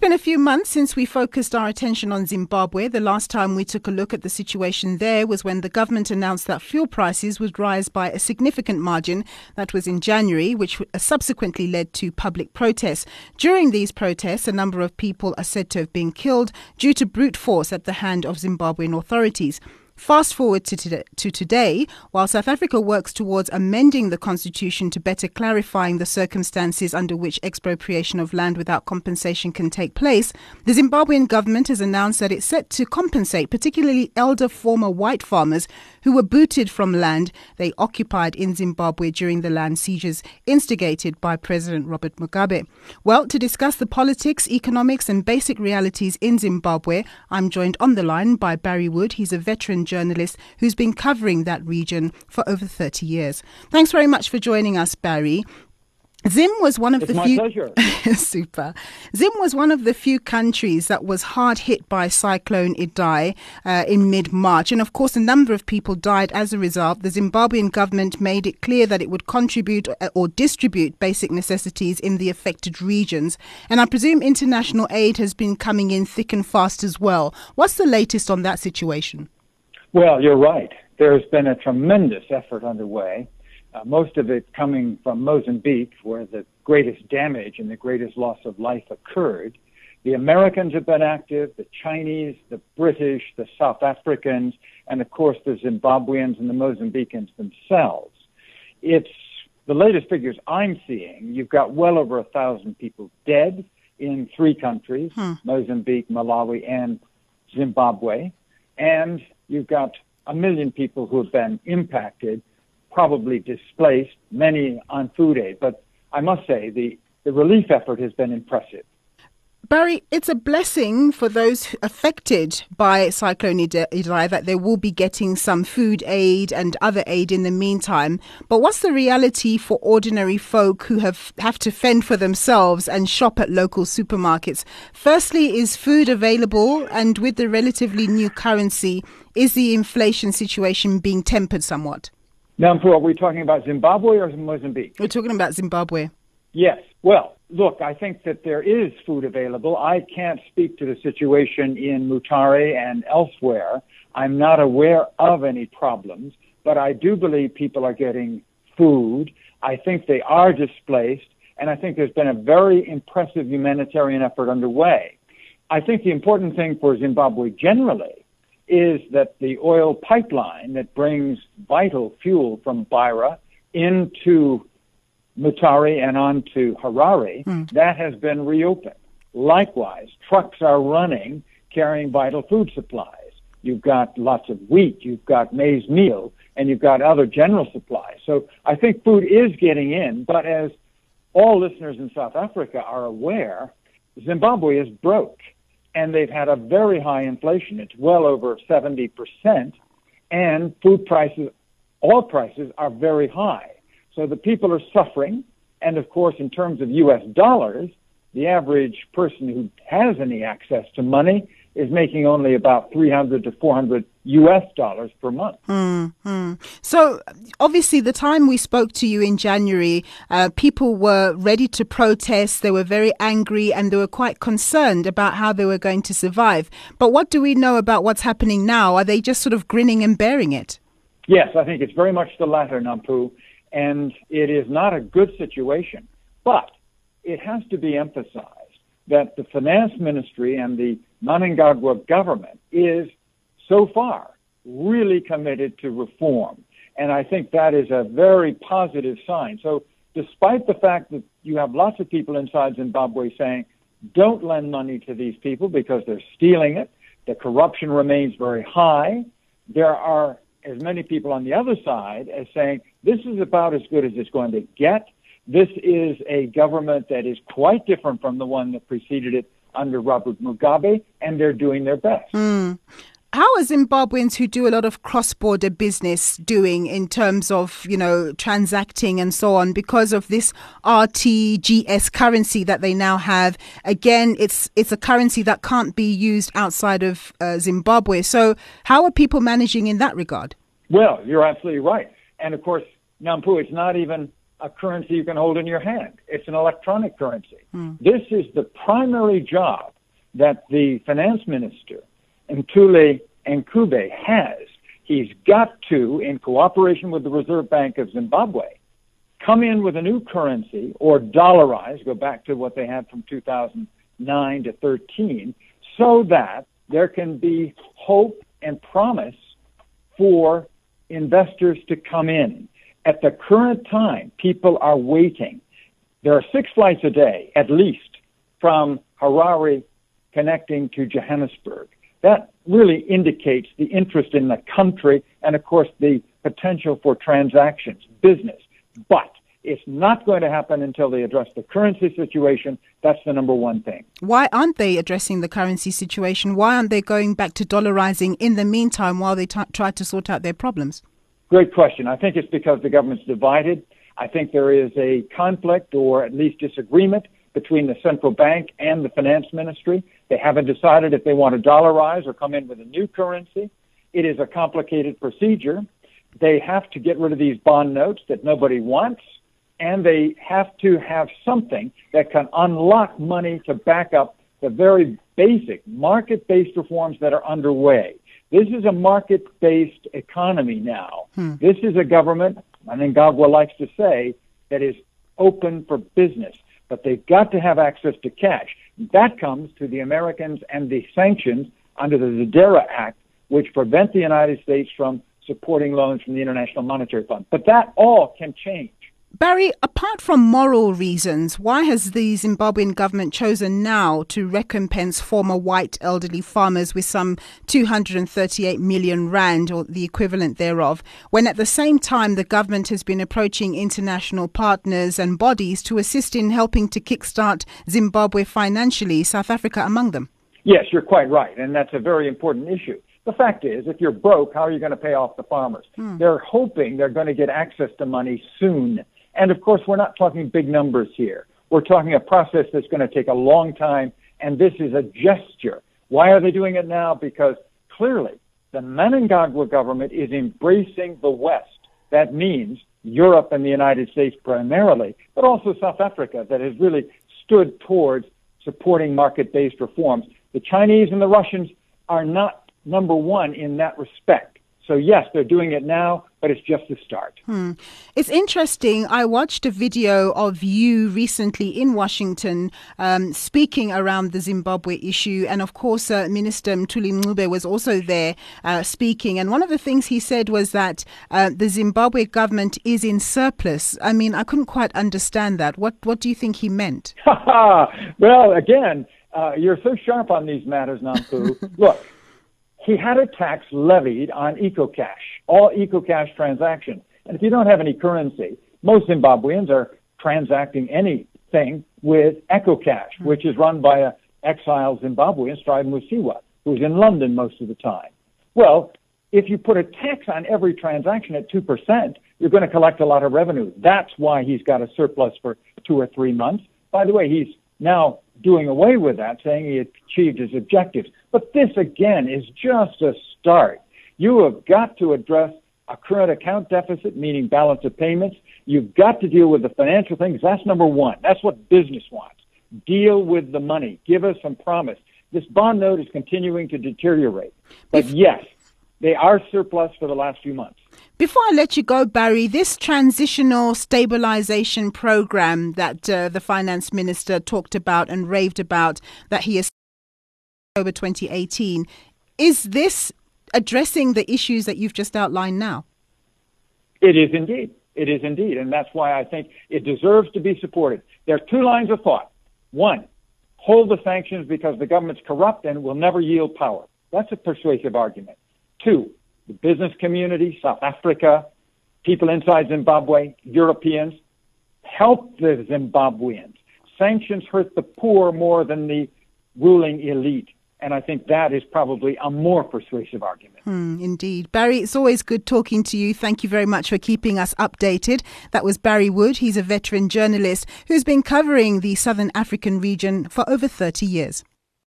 been a few months since we focused our attention on Zimbabwe. The last time we took a look at the situation there was when the government announced that fuel prices would rise by a significant margin. That was in January, which subsequently led to public protests. During these protests, a number of people are said to have been killed due to brute force at the hand of Zimbabwean authorities. Fast forward to today, while South Africa works towards amending the constitution to better clarifying the circumstances under which expropriation of land without compensation can take place, the Zimbabwean government has announced that it's set to compensate particularly elder former white farmers who were booted from land they occupied in Zimbabwe during the land seizures instigated by President Robert Mugabe. Well, to discuss the politics, economics and basic realities in Zimbabwe, I'm joined on the line by Barry Wood. He's a veteran journalist who's been covering that region for over 30 years. Thanks very much for joining us, Barry. Zim was one of the few. Pleasure. Super. Zim was one of the few countries that was hard hit by Cyclone Idai in mid-March. And of course, a number of people died as a result. The Zimbabwean government made it clear that it would contribute or distribute basic necessities in the affected regions. And I presume international aid has been coming in thick and fast as well. What's the latest on that situation? Well, you're right. There's been a tremendous effort underway. Most of it coming from Mozambique, where the greatest damage and the greatest loss of life occurred. The Americans have been active, the Chinese, the British, the South Africans, and of course the Zimbabweans and the Mozambicans themselves. It's the latest figures I'm seeing. You've got well over 1,000 people dead in 3 countries, Mozambique, Malawi, and Zimbabwe. And you've got 1 million people who have been impacted, probably displaced, many on food aid. But I must say the relief effort has been impressive. Barry, it's a blessing for those affected by Cyclone Idai that they will be getting some food aid and other aid in the meantime. But what's the reality for ordinary folk who have to fend for themselves and shop at local supermarkets? Firstly, is food available? And with the relatively new currency, is the inflation situation being tempered somewhat? Now, are we talking about Zimbabwe or Mozambique? We're talking about Zimbabwe. Yes. Well, look, I think that there is food available. I can't speak to the situation in Mutare and elsewhere. I'm not aware of any problems, but I do believe people are getting food. I think they are displaced, and I think there's been a very impressive humanitarian effort underway. I think the important thing for Zimbabwe generally is that the oil pipeline that brings vital fuel from Beira into Mutare and on to Harare, that has been reopened. Likewise, trucks are running carrying vital food supplies. You've got lots of wheat, you've got maize meal, and you've got other general supplies. So I think food is getting in, but as all listeners in South Africa are aware, Zimbabwe is broke, and they've had a very high inflation. It's well over 70%, and food prices, all prices, are very high. So the people are suffering, and of course, in terms of U.S. dollars, the average person who has any access to money is making only about $300 to $400 U.S. dollars per month. So obviously the time we spoke to you in January, people were ready to protest. They were very angry and they were quite concerned about how they were going to survive. But what do we know about what's happening now? Are they just sort of grinning and bearing it? Yes, I think it's very much the latter, Nampu. And it is not a good situation. But it has to be emphasized that the finance ministry and the Mnangagwa government is so far really committed to reform. And I think that is a very positive sign. So despite the fact that you have lots of people inside Zimbabwe saying, don't lend money to these people because they're stealing it, the corruption remains very high, there are as many people on the other side as saying, this is about as good as it's going to get. This is a government that is quite different from the one that preceded it under Robert Mugabe, and they're doing their best. How are Zimbabweans who do a lot of cross-border business doing in terms of, transacting and so on because of this RTGS currency that they now have? Again, it's a currency that can't be used outside of Zimbabwe. So how are people managing in that regard? Well, you're absolutely right. And of course, Nampu, it's not even a currency you can hold in your hand. It's an electronic currency. This is the primary job that the finance minister, Mthuli Ncube, has. He's got to, in cooperation with the Reserve Bank of Zimbabwe, come in with a new currency or dollarize, go back to what they had from 2009 to 13, so that there can be hope and promise for investors to come in. At the current time, people are waiting. There are 6 flights a day, at least, from Harare connecting to Johannesburg. That really indicates the interest in the country and, of course, the potential for transactions, business. But it's not going to happen until they address the currency situation. That's the number one thing. Why aren't they addressing the currency situation? Why aren't they going back to dollarizing in the meantime while they try to sort out their problems? Great question. I think it's because the government's divided. I think there is a conflict or at least disagreement between the central bank and the finance ministry. They haven't decided if they want to dollarize or come in with a new currency. It is a complicated procedure. They have to get rid of these bond notes that nobody wants, and they have to have something that can unlock money to back up the very basic market-based reforms that are underway. This is a market-based economy now. This is a government, Mnangagwa likes to say, that is open for business. But they've got to have access to cash. That comes to the Americans and the sanctions under the Zadera Act, which prevent the United States from supporting loans from the International Monetary Fund. But that all can change. Barry, apart from moral reasons, why has the Zimbabwean government chosen now to recompense former white elderly farmers with some 238 million rand or the equivalent thereof, when at the same time the government has been approaching international partners and bodies to assist in helping to kickstart Zimbabwe financially, South Africa among them? Yes, you're quite right, and that's a very important issue. The fact is, if you're broke, how are you going to pay off the farmers? They're hoping they're going to get access to money soon. And, of course, we're not talking big numbers here. We're talking a process that's going to take a long time, and this is a gesture. Why are they doing it now? Because clearly the Mnangagwa government is embracing the West. That means Europe and the United States primarily, but also South Africa that has really stood towards supporting market-based reforms. The Chinese and the Russians are not number one in that respect. So, yes, they're doing it now, but it's just the start. It's interesting. I watched a video of you recently in Washington speaking around the Zimbabwe issue. And, of course, Minister Mthuli Ncube was also there speaking. And one of the things he said was that the Zimbabwe government is in surplus. I mean, I couldn't quite understand that. What do you think he meant? Well, again, you're so sharp on these matters, Nampu. Look. He had a tax levied on EcoCash, all EcoCash transactions. And if you don't have any currency, most Zimbabweans are transacting anything with EcoCash, which is run by an exiled Zimbabwean, Strive Musiwa, who's in London most of the time. Well, if you put a tax on every transaction at 2%, you're going to collect a lot of revenue. That's why he's got a surplus for 2 or 3 months. By the way, he's now doing away with that, saying he achieved his objectives. But this, again, is just a start. You have got to address a current account deficit, meaning balance of payments. You've got to deal with the financial things. That's number one. That's what business wants. Deal with the money. Give us some promise. This bond note is continuing to deteriorate. But yes, they are surplus for the last few months. Before I let you go, Barry, this transitional stabilization program that the finance minister talked about and raved about that he established in October 2018, is this addressing the issues that you've just outlined now? It is indeed. It is indeed. And that's why I think it deserves to be supported. There are 2 lines of thought. One, hold the sanctions because the government's corrupt and will never yield power. That's a persuasive argument. 2, the business community, South Africa, people inside Zimbabwe, Europeans, help the Zimbabweans. Sanctions hurt the poor more than the ruling elite. And I think that is probably a more persuasive argument. Indeed. Barry, it's always good talking to you. Thank you very much for keeping us updated. That was Barry Wood. He's a veteran journalist who's been covering the Southern African region for over 30 years.